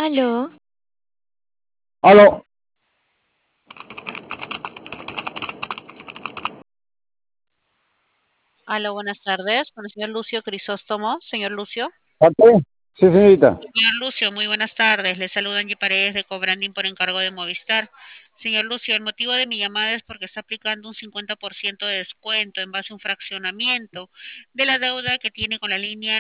Aló, Aló, Aló, buenas tardes, con el señor Lucio Crisóstomo. Señor Lucio. ¿parte? Sí, señorita. Señor Lucio, muy buenas tardes. Le saluda Angie Paredes de Cobranding por encargo de Movistar. Señor Lucio, el motivo de mi llamada es porque está aplicando un 50% de descuento en base a un fraccionamiento de la deuda que tiene con la línea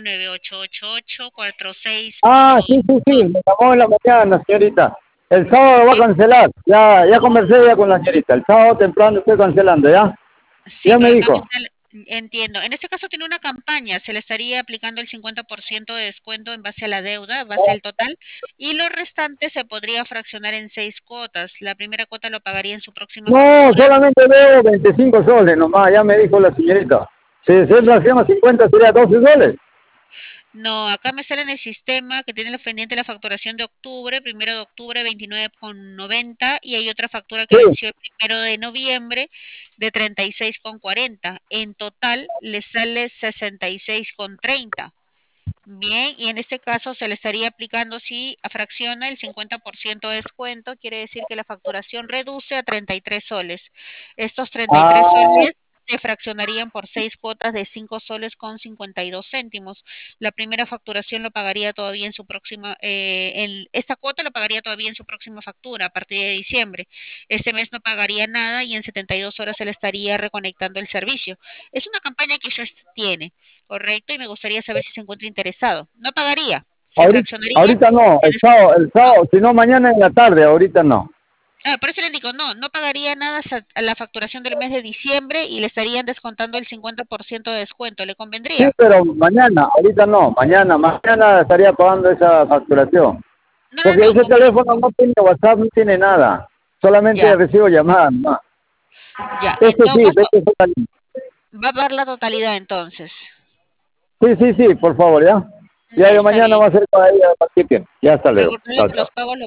9888 Ah, sí, sí, sí, 4642. me llamó en la mañana, señorita. El sábado va a Sí, cancelar. Ya conversé ya con la señorita. El sábado temprano estoy cancelando, ¿ya? sí, Ya me pero acá me dijo. sale, entiendo. En este caso tiene una campaña, se le estaría aplicando el 50% de descuento en base a la deuda, en base al total, y lo restante se podría fraccionar en 6 cuotas. La primera cuota lo pagaría en su próxima No, factura. solamente veo 25 soles nomás, ya me dijo la señorita. Si se fracciona 50 sería 12 soles. No, acá me sale en el sistema que tiene la pendiente la facturación de octubre, 1 de octubre, 29,90, y hay otra factura que Sí. venció el 1 de noviembre de 36,40. En total le sale 66,30. Bien, y en este caso se le estaría aplicando si fracciona el 50% de descuento, quiere decir que la facturación reduce a 33 soles. Estos 33 Ah, soles se fraccionarían por 6 cuotas de 5 soles con 52 céntimos. La primera facturación lo pagaría todavía en su próxima, esta cuota lo pagaría todavía en su próxima factura a partir de diciembre. Este mes no pagaría nada y en 72 horas se le estaría reconectando el servicio. Es una campaña que usted tiene. Correcto, y me gustaría saber si se encuentra interesado. No pagaría, se ahorita, fraccionaría, ahorita no, se el no. sábado, si no mañana en la tarde, ahorita no. Por eso le digo, no pagaría nada a la facturación del mes de diciembre y le estarían descontando el 50% de descuento. ¿Le Sí, convendría? pero mañana, ahorita no, mañana estaría pagando esa facturación. Porque No, ese como le... teléfono no tiene WhatsApp, no tiene nada. Solamente Ya, recibo llamadas, ¿no? ya. En todo Sí, caso, este es el... va a pagar la totalidad entonces. Sí, sí, sí, por favor, ¿ya? Ya Ya yo está mañana bien. va a ser para ella, para Chicken. Ya hasta luego. Recordarle Chao, que chao. los pagos